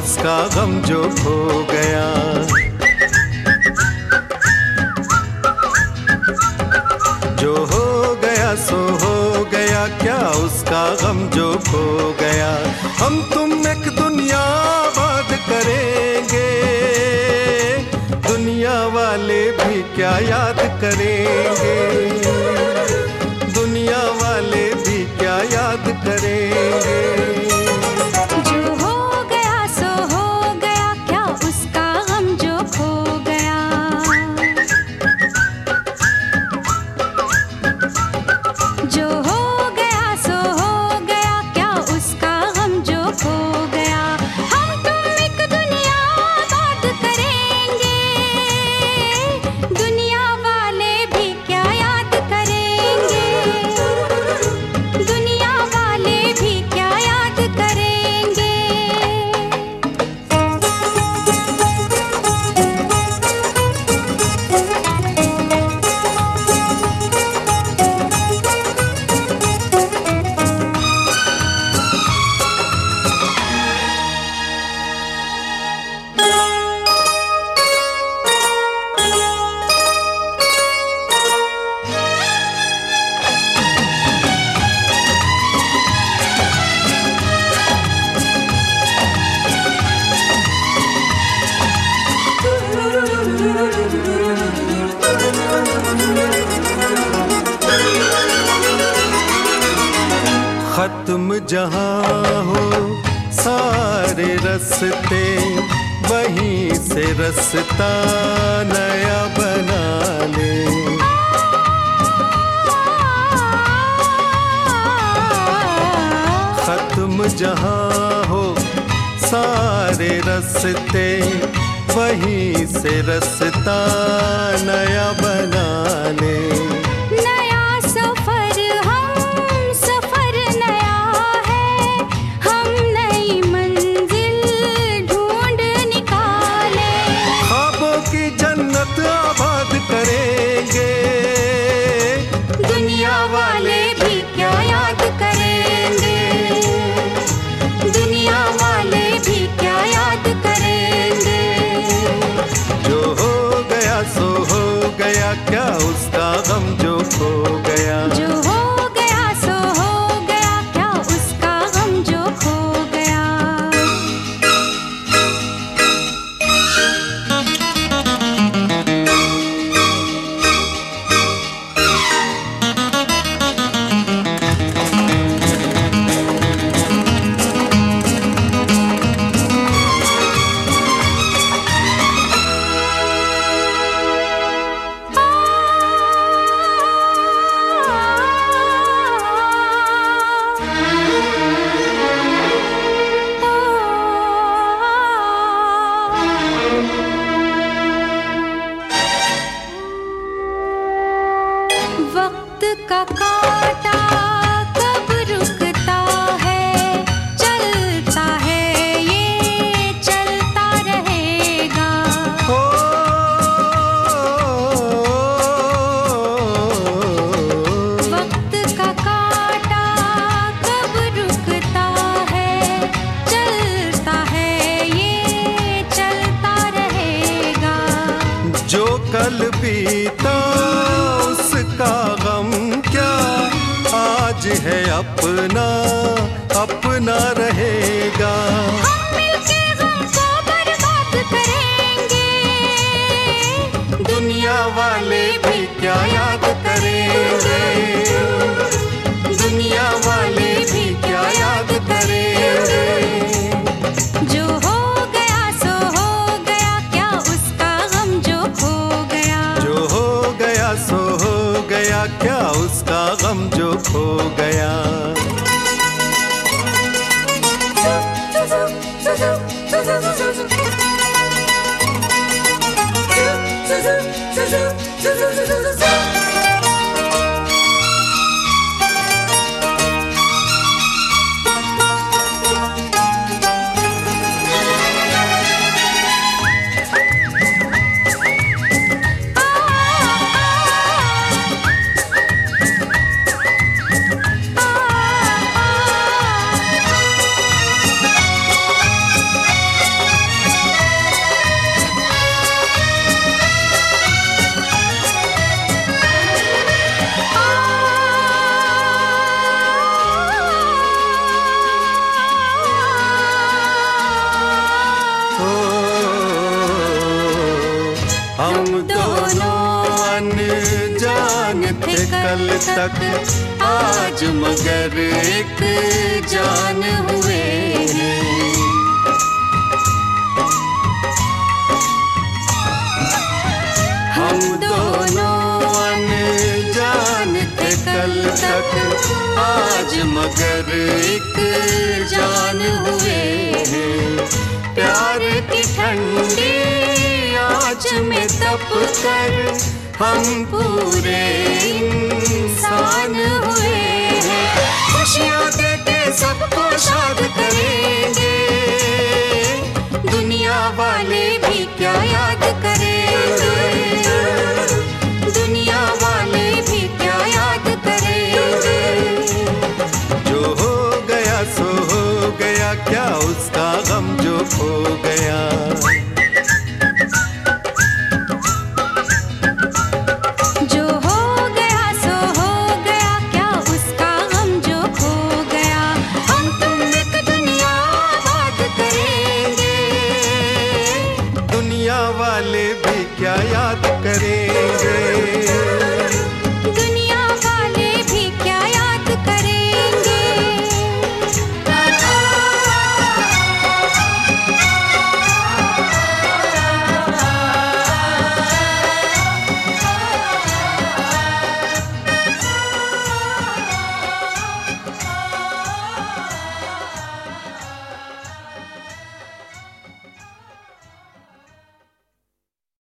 उसका गम जो खो गया। जो हो गया सो हो गया, क्या उसका गम जो खो गया। हम तुम एक दुनिया आबाद करेंगे, दुनिया वाले भी क्या याद करेंगे। दुनिया वाले भी क्या याद करेंगे। जो हो गया सो हो गया, क्या उसका गम जो खो गया। जो हो गया सो हो गया, क्या उसका गम जो खो गया। हम तुम एक दुनिया आबाद करेंगे, दुनिया वाले भी क्या याद करेंगे। दुनिया वाले भी क्या याद करेंगे। खत्म जहाँ हो सारे रस्ते, वहीं से रास्ता नया बना ले। खत्म जहाँ हो सारे रस्ते, वहीं से रास्ता नया बना ले। नया सफर हम सफर नया है, हम नई मंजिल ढूंढ निकाले। ख्वाबों की जन्नत आबाद करेंगे, दुनिया वाले भी क्या याद करेंगे। दुनिया वाले भी क्या याद करेंगे। जो हो गया सो हो गया, क्या उसका गम जो खो गया। जो हो गया सो हो गया, क्या उसका गम जो खो गया। वक्त का कांटा कब रुकता है, चलता है ये चलता रहेगा। हो वक्त का कांटा कब रुकता है, चलता है ये चलता रहेगा। जो कल बीता उसका गम क्या, आज है अपना अपना रहेगा। हम मिलके गम को बर्बाद करेंगे, दुनिया वाले भी क्या याद करेंगे। दुनिया वाले भी क्या याद करेंगे। जो हो गया सो हो गया, क्या उसका गम जो खो गया। जो हो गया सो हो गया, क्या उसका गम जो खो गया। थे कल तक, आज मगर एक जान हुए हैं। हम दोनों अनजान थे कल तक, आज मगर एक जान हुए हैं। प्यार की ठंडी आँच में तप कर हम पूरे इंसान हुए हैं। खुशियाँ देके सबको शाद करेंगे, दुनिया वाले भी क्या याद करेंगे, दुनिया वाले भी क्या याद करेंगे। जो हो गया सो हो गया, क्या उसका गम जो खो गया। जो हो गया सो हो गया, क्या उसका गम जो खो गया। हम तुम एक दुनिया आबाद करेंगे, दुनिया वाले भी क्या याद करेंगे।